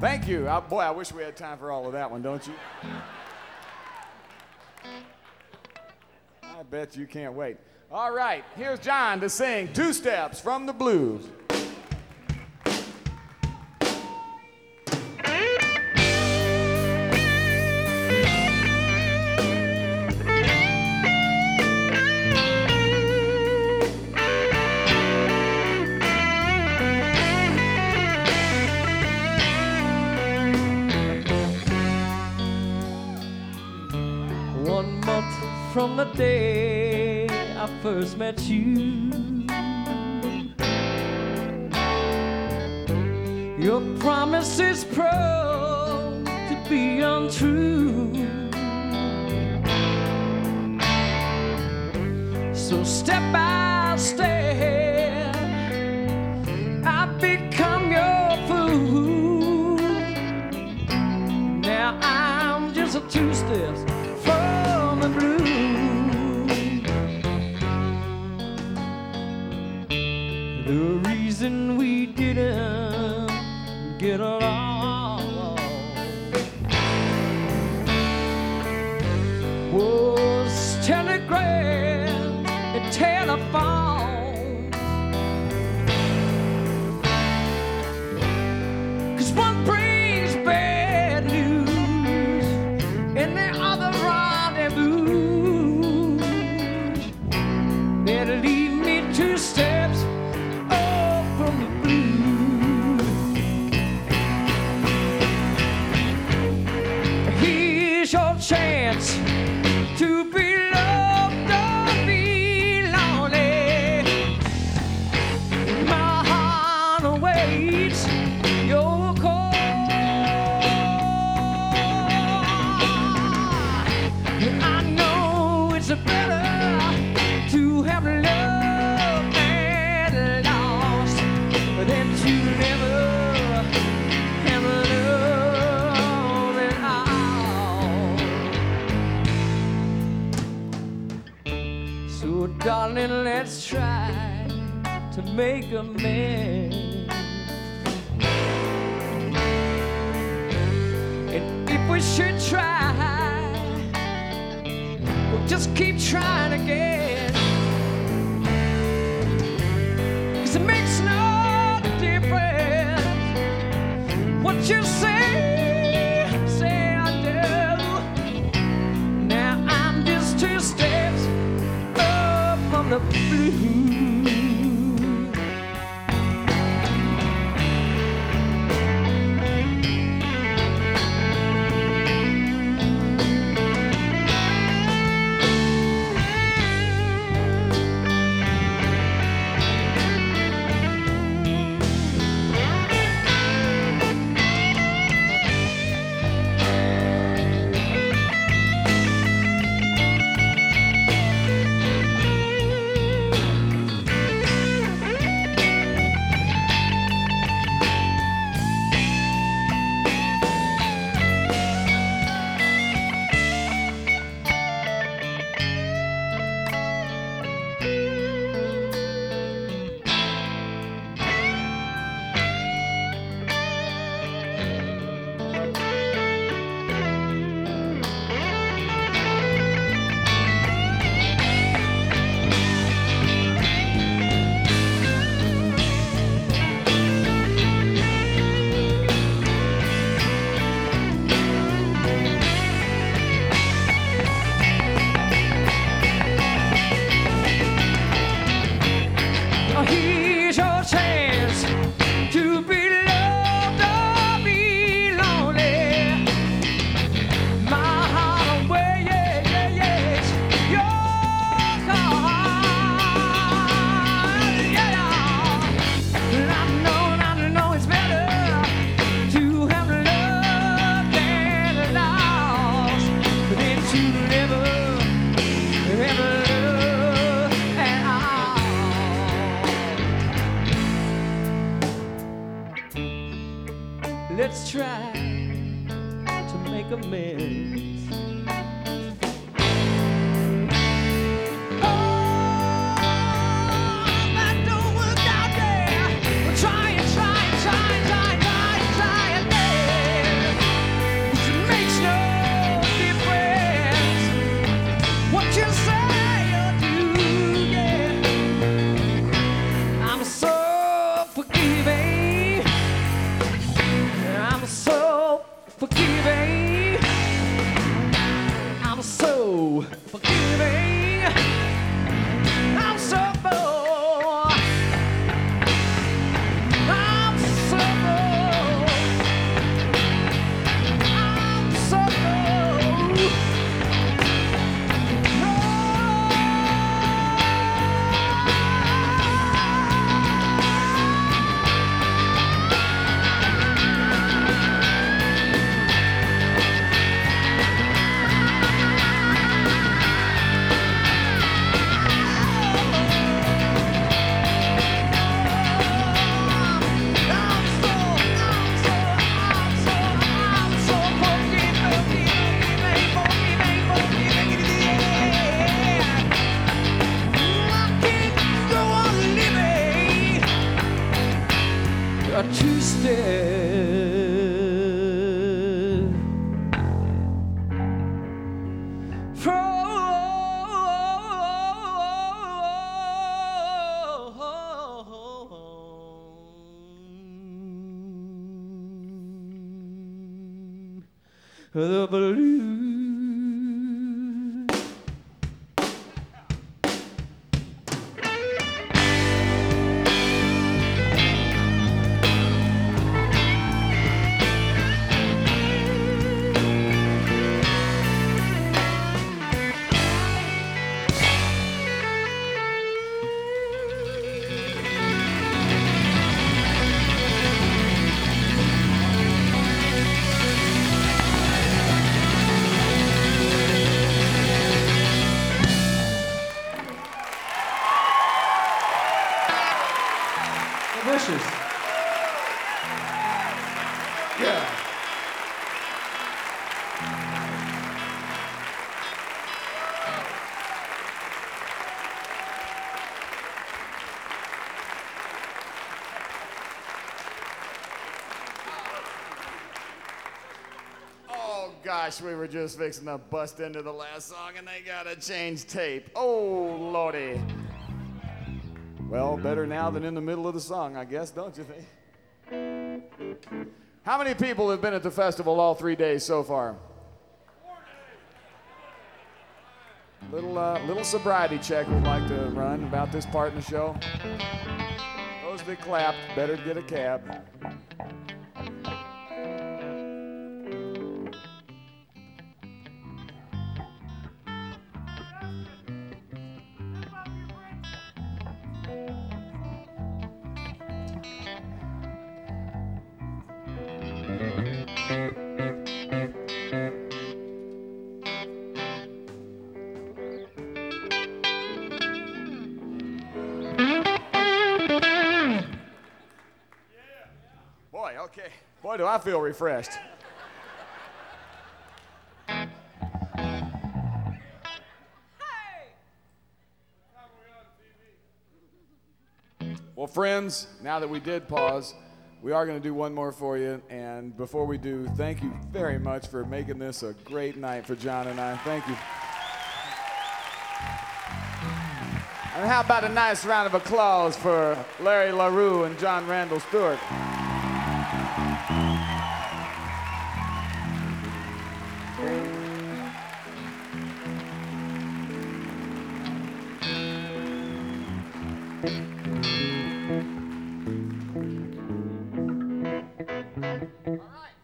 Thank you. Boy, I wish we had time for all of that one, don't you? I bet you can't wait. All right, here's John to sing Two Steps from the Blues. From the day I first met you, your promises proved to be untrue. So step by step, I've become your fool. Now I'm just a two steps from the blue. The reason we didn't get along was telegram and telephone. 'Cause one brings bad news and the other rendezvous. That'll lead me two steps from the blue. Here's your chance to be loved, don't be lonely. My heart awaits your call. I know it's better to have love and lost than to never have love at all. So darling, let's try to make amends. And if we should try, we'll just keep trying again. 'Cause it makes no difference what you say, say I do. Now I'm just two steps up from the blue. Here's your chance to be loved or be lonely. My heart away, yeah, yeah, yeah, it's your call, yeah. I know it's better to have loved than lost than to never have love at all. Let's try to make amends. Oh, that don't work out there. We're trying again. so forgiving. I'm so bold. I'm so bold. I'm so bold. The blues. Delicious. Yeah. Oh gosh, we were just fixing to bust into the last song and they gotta change tape. Oh lordy. Well, better now than in the middle of the song, I guess, don't you think? How many people have been at the festival all 3 days so far? Little sobriety check we'd like to run about this part in the show. Those that clapped, better get a cab. Boy, okay. Boy, do I feel refreshed. Well, friends, now that we did pause, we are going to do one more for you. And before we do, thank you very much for making this a great night for John and I. Thank you. And how about a nice round of applause for Larry LaRue and John Randall Stewart?